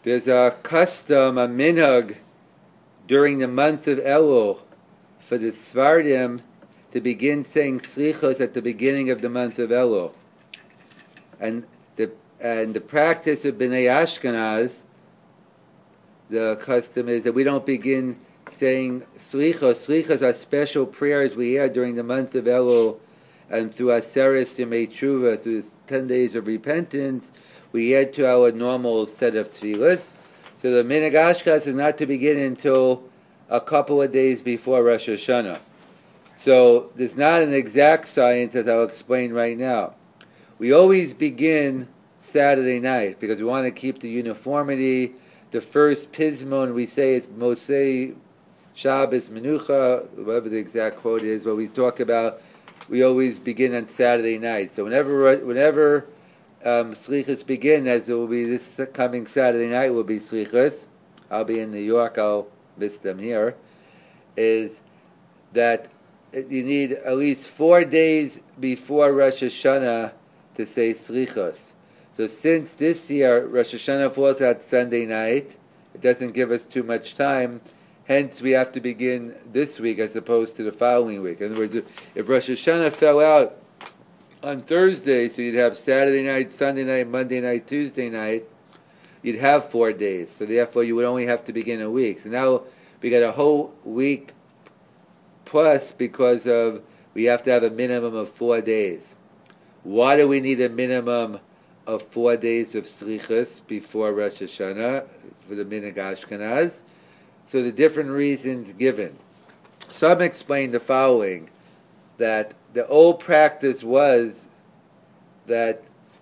There's a custom, a minhag, during the month of Elul for the Svardim to begin saying slichos at the beginning of the month of Elul. And the practice of Bnei Ashkenaz, the custom is that we don't begin saying slichos. Slichos are special prayers we add during the month of Elul, and through Aseres Yemei Tshuva, through 10 days of repentance, we add to our normal set of tefillas. So the minhag Ashkenaz is not to begin until a couple of days before Rosh Hashanah. So there's not an exact science, as I'll explain right now. We always begin Saturday night because we want to keep the uniformity. The first Pismon we say is Mosei Shabbos Menucha, whatever the exact quote is, but we talk about, we always begin on Saturday night. So whenever Slichas begin, as it will be this coming Saturday night, will be Slichas. I'll be in New York, I'll miss them here. Is that you need at least 4 days before Rosh Hashanah to say Slichos. So since this year Rosh Hashanah falls out Sunday night, it doesn't give us too much time. Hence, we have to begin this week as opposed to the following week. In other words, if Rosh Hashanah fell out on Thursday, so you'd have Saturday night, Sunday night, Monday night, Tuesday night, you'd have 4 days. So therefore, you would only have to begin a week. So now we got a whole week plus because of we have to have a minimum of 4 days. Why do we need a minimum of 4 days of Slichas before Rosh Hashanah for the minhag Ashkenaz? So the different reasons given. Some explain the following, that the old practice was that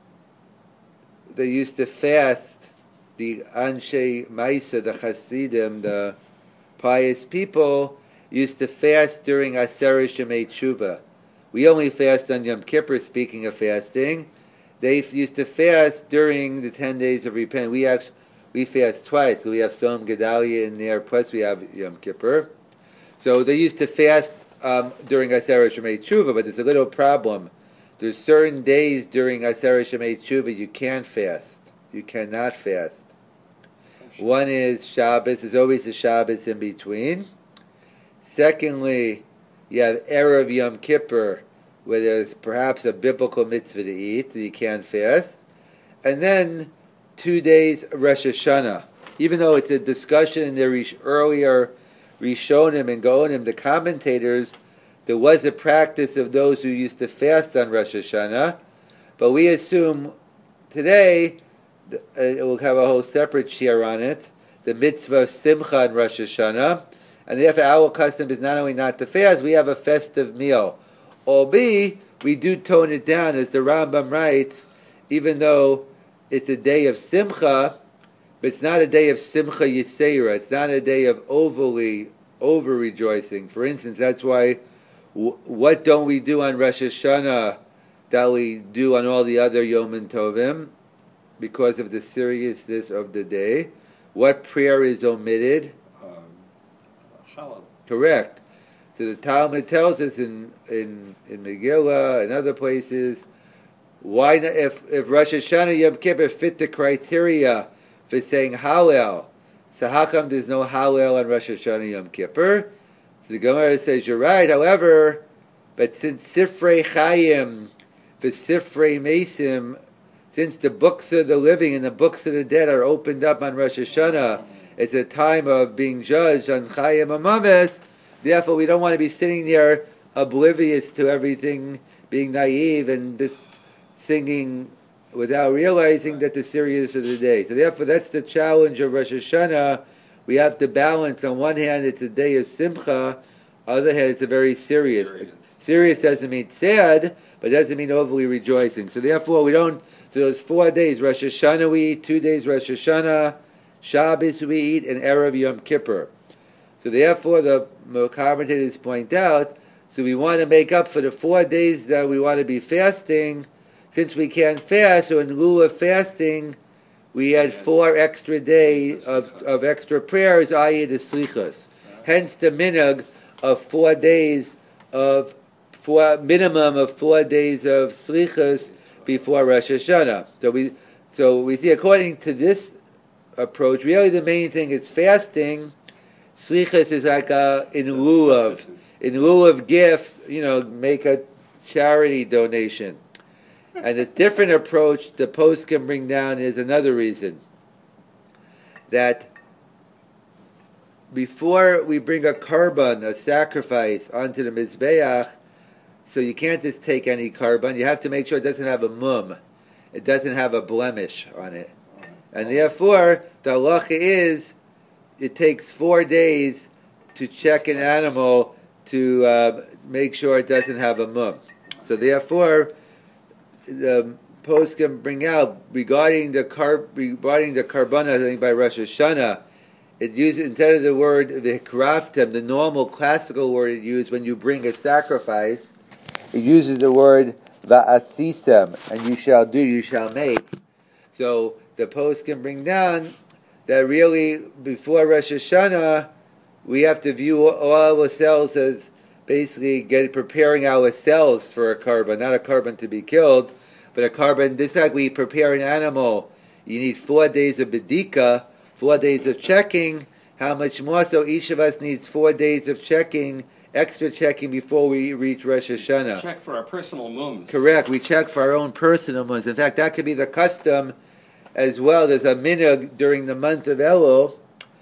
they used to fast, the Anshe Maisa, the Hasidim, the pious people, used to fast during Aseres Yemei Tshuva. We only fast on Yom Kippur, speaking of fasting. They used to fast during the 10 days of repentance. We fast twice. So we have Som Gedalia in there, plus we have Yom Kippur. So they used to fast during Aseres Yemei Tshuva, but there's a little problem. There's certain days during Aseres Yemei Tshuva you can't fast. You cannot fast. One is Shabbos. There's always a Shabbos in between. Secondly, you have Erev Yom Kippur, where there's perhaps a biblical mitzvah to eat, so you can't fast. And then 2 days Rosh Hashanah. Even though it's a discussion in the earlier Rishonim and Gaonim, the commentators, there was a practice of those who used to fast on Rosh Hashanah, but we assume today, we'll have a whole separate share on it, the mitzvah of Simcha on Rosh Hashanah, and therefore our custom is not only not to fast, we have a festive meal. Albeit, we do tone it down, as the Rambam writes, even though it's a day of Simcha, but it's not a day of Simcha Yisera. It's not a day of over rejoicing. For instance, that's why, what don't we do on Rosh Hashanah that we do on all the other Yom Tovim? Because of the seriousness of the day. What prayer is omitted? Shalom. Correct. So the Talmud tells us in Megillah and other places, why not, if Rosh Hashanah Yom Kippur fit the criteria for saying Hallel, so how come there's no Hallel on Rosh Hashanah Yom Kippur? So the Gemara says, you're right, however, but since Sifrei Chaim, for Sifrei Mesim, since the books of the living and the books of the dead are opened up on Rosh Hashanah, it's a time of being judged on Chaim Amaves. Therefore, we don't want to be sitting there oblivious to everything, being naive and just singing without realizing that the seriousness of the day. So therefore, that's the challenge of Rosh Hashanah. We have to balance. On one hand, it's a day of Simcha. On the other hand, it's a very serious. Serious doesn't mean sad, but doesn't mean overly rejoicing. So therefore, we don't. So those 4 days, Rosh Hashanah we eat, 2 days Rosh Hashanah, Shabbos we eat, and Erev Yom Kippur. So therefore, the commentators point out, so we want to make up for the 4 days that we want to be fasting. Since we can't fast, so in lieu of fasting, we had 4 extra days of extra prayers, i.e. the slichos. Hence the minhag of 4 days of, minimum of 4 days of slichos before Rosh Hashanah. So we see, according to this approach, really the main thing is fasting. Slichas is like in lieu of gifts, make a charity donation. And a different approach the post can bring down is another reason. That before we bring a korban, a sacrifice, onto the Mizbeach, so you can't just take any korban, you have to make sure it doesn't have a mum. It doesn't have a blemish on it. And therefore, the halacha is, it takes 4 days to check an animal to make sure it doesn't have a mum. So therefore, the post can bring out regarding the karbana, I think by Rosh Hashanah, it uses, instead of the word v'hikraftem, the normal classical word it used when you bring a sacrifice, it uses the word va'asisem, and you shall make. So the post can bring down that really before Rosh Hashanah we have to view all ourselves as basically preparing ourselves for a korban, not a korban to be killed, but a korban. Just like we prepare an animal, you need 4 days of bedika, 4 days of checking. How much more so each of us needs 4 days of checking, extra checking before we reach Rosh Hashanah. Check for our personal mums. Correct. We check for our own personal mums. In fact, that could be the custom as well. There's a minhag during the month of Elul,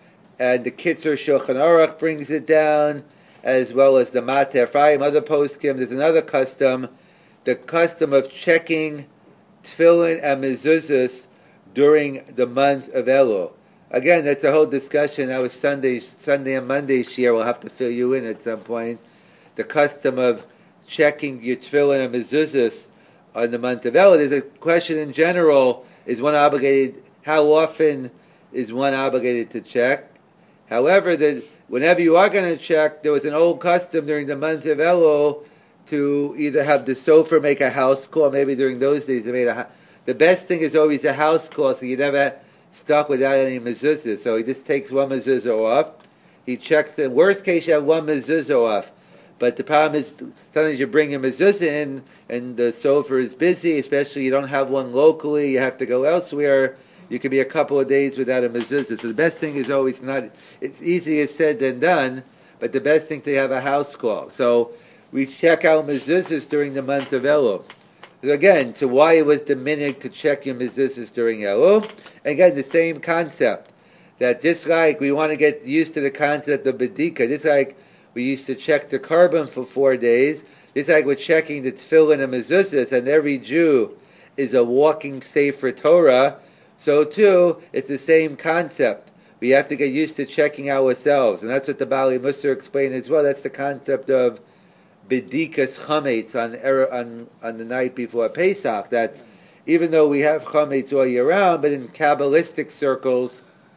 and the Kitzur Shulchan Aruch brings it down, as well as the Mateh Ephraim, other poskim. There's another custom, the custom of checking tefillin and mezuzahs during the month of Elul. Again, that's a whole discussion. That was Sunday and Monday share. We'll have to fill you in at some point. The custom of checking your tefillin and mezuzahs on the month of Elul. There's a question in general: is one obligated? How often is one obligated to check? However, whenever you are going to check, there was an old custom during the month of Elul to either have the sofer make a house call. Maybe during those days they made the best thing is always a house call, so you never stuck without any mezuzah. So he just takes one mezuzah off. He checks. In worst case, you have one mezuzah off. But the problem is sometimes you bring a mezuzah in, and the sofer is busy. Especially you don't have one locally. You have to go elsewhere. You could be a couple of days without a mezuzah. So the best thing is always not. It's easier said than done. But the best thing to have a house call. So we check out mezuzahs during the month of Elul. So again, so why it was the minhag to check your mezuzahs during Elul? Again, the same concept. That just like we want to get used to the concept of bedika, just like we used to check the korban for 4 days, just like we're checking the tefillin and mezuzahs, and every Jew is a walking sefer Torah, so too, it's the same concept. We have to get used to checking ourselves, and that's what the Bali Musar explained as well. That's the concept of bedikas chametz on the night before Pesach, that even though we have chametz all year round, but in Kabbalistic circles,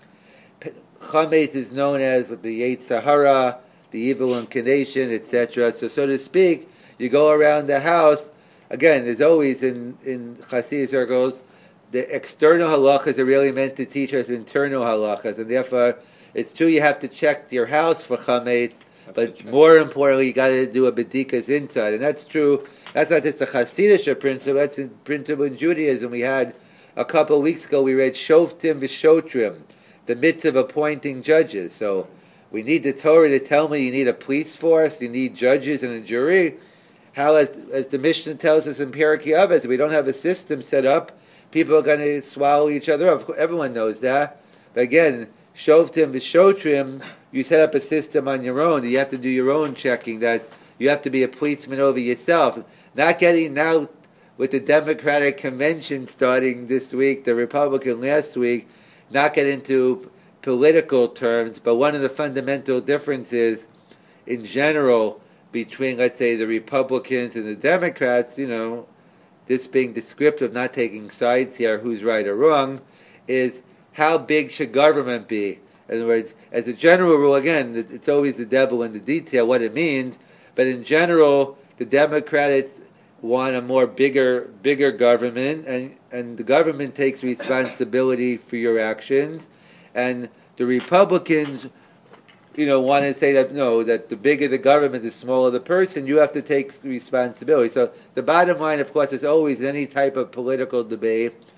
chametz is known as the Yetzer Hara, the evil inclination, etc. So to speak, you go around the house. Again, there's always in Hasidic circles, the external halachas are really meant to teach us internal halachas, and therefore it's true you have to check your house for chametz. But more importantly, you got to do a bedikas inside, and that's true. That's not just a Hasidic principle. That's a principle in Judaism. We had a couple of weeks ago. We read Shoftim v'Shotrim, the mitzvah of appointing judges. So we need the Torah to tell me you need a police force, you need judges and a jury. How, as the Mishnah tells us in Perek Avos, if we don't have a system set up, people are going to swallow each other up. Everyone knows that. But again, Shoftim v'Shotrim, you set up a system on your own. You have to do your own checking. That you have to be a policeman over yourself. Not getting now with the Democratic convention starting this week, the Republican last week. Not get into political terms, but one of the fundamental differences in general between, let's say, the Republicans and the Democrats, this being descriptive, not taking sides here, who's right or wrong, is how big should government be? In other words, as a general rule, again, it's always the devil in the detail, what it means, but in general, the Democrats want a more bigger government, and the government takes responsibility for your actions, and the Republicans, want to say that, no, that the bigger the government, the smaller the person, you have to take responsibility. So the bottom line, of course, is always any type of political debate,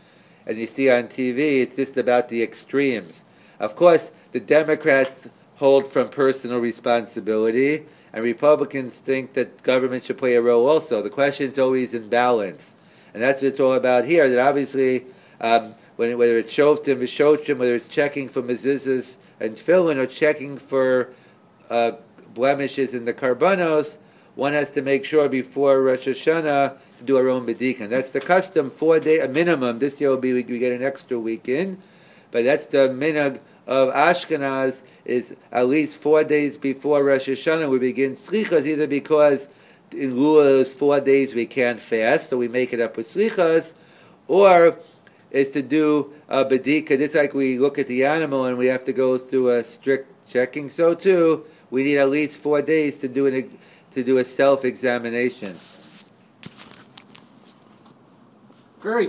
and you see on TV, it's just about the extremes. Of course, the Democrats hold from personal responsibility, and Republicans think that government should play a role also. The question is always in balance. And that's what it's all about here, that obviously, whether it's shoftim, v'shochim, whether it's checking for mezuzahs and tefillin, or checking for blemishes in the karbanos, one has to make sure before Rosh Hashanah to do our own bedikah. That's the custom, 4 day, a minimum. This year we get an extra week in, but that's the minhag of Ashkenaz, is at least 4 days before Rosh Hashanah we begin slichas, either because in lieu of those 4 days we can't fast, so we make it up with slichas, or is to do a bedikah. It's like we look at the animal and we have to go through a strict checking, so too we need at least 4 days to do a self-examination. Very